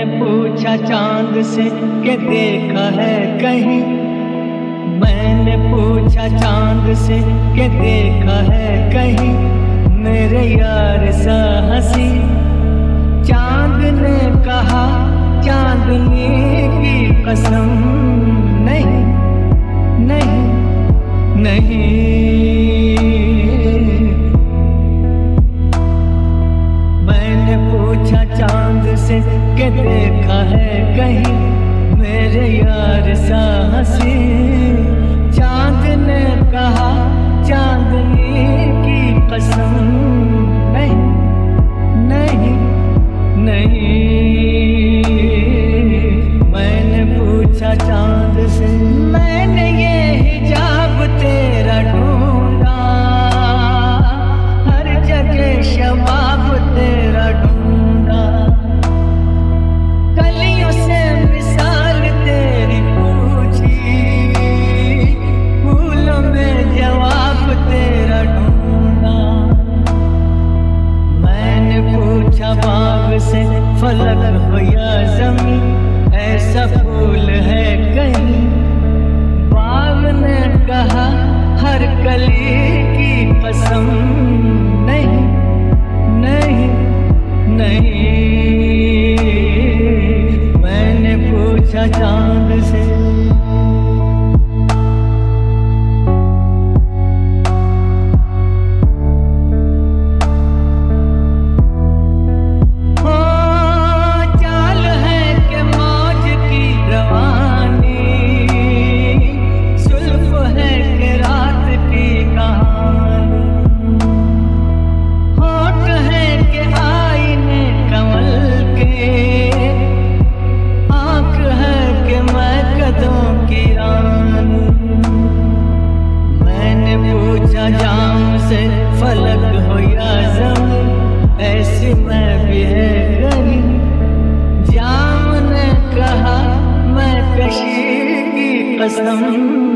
मैंने पूछा चांद से कि देखा है कहीं, मैंने पूछा चांद से कि देखा है कहीं मेरे यार सा हंसी। चांद ने कहा चांदनी की कसम, नहीं नहीं नहीं। मैंने पूछा चांद से कि देखा है कहीं मेरे यार सा हंसी। चांद ने कहा चांदनी की कसम, नहीं नहीं नहीं। मैंने पूछा चांद से, मैंने ये हिजाब तेरा ढूंढा, हर जगह शबाब तेरा ढूंढा। कलियों से मिसाल तेरी पूछी, फूलों में जवाब तेरा ढूंढा। मैंने पूछा बाग से फलक हो या ज़मीं, ऐसा फूल है कहीं? बाग ने कहा हर कली की कसम, नहीं नहीं नहीं। मैंने पूछा चांद से, जाम से फलक हो या ज़मीं, ऐसी मैं भी है कहीं। जाम ने कहा मैं कशी की कसम,